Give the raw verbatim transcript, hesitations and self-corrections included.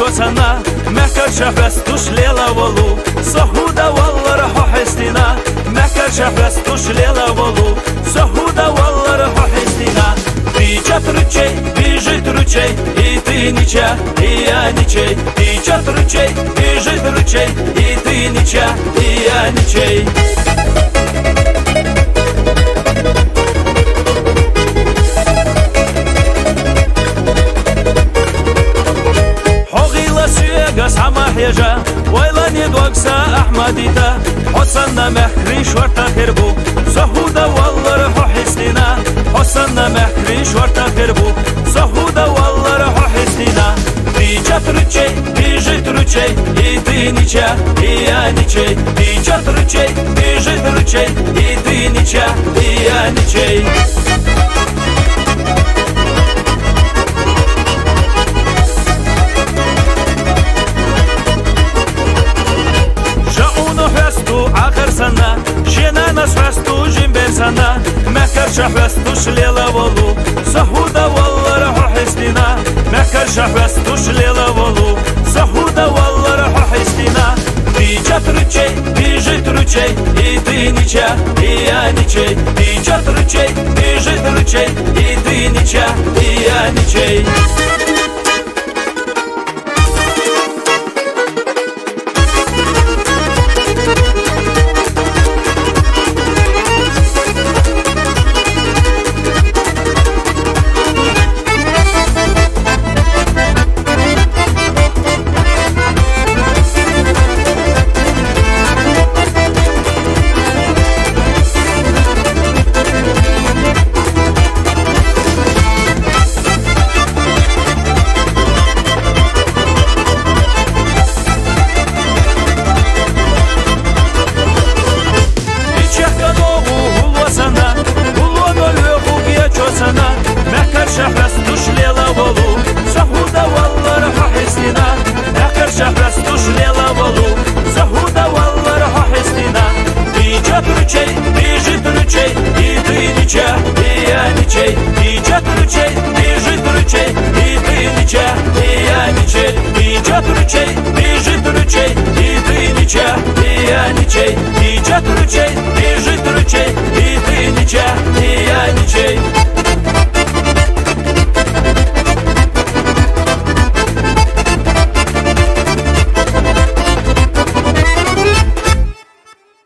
чосана Меккар шахрастуш лела волу Сохуда валлар хохистина Меккар шахрастуш лела волу Сохуда валлар хохистина Тичат ручей, бежит ручей И ты нича, и я ничей Тичат ручей, бежит ручей И ты нича, и я ничей سما حيجا ويلاني دوكسا أحمديتا حسنا محري شورتا خربو سهودا والله رحو حسنينا حسنا محري شورتا خربو سهودا والله رحو حسنينا Тичат ручей, бежит ручей И ты нича, и я ничей Тичат ручей, бежит ручей И ты нича, и я ничей sana Jena nas rastu jimber sana Mekar shahrastu shlela volu Sahuda wallara hohistina Mekar shahrastu shlela volu Sahuda wallara hohistina Тичат ручей, бежит ручей И ты нича, и я ничей Тичат ручей, бежит ручей И ты нича, и я ничей شهرستوش ليلة ولو سهودة والله رح حسنينا آخر شهرستوش ليلة ولو سهودة والله رح حسنينا Тичат ручей, бежит ручей И ты нича, и я ничей Тичат ручей, бежит ручей И ты нича, и я ничей Тичат ручей, бежит ручей И ты нича, и я ничей Тичат ручей, бежит ручей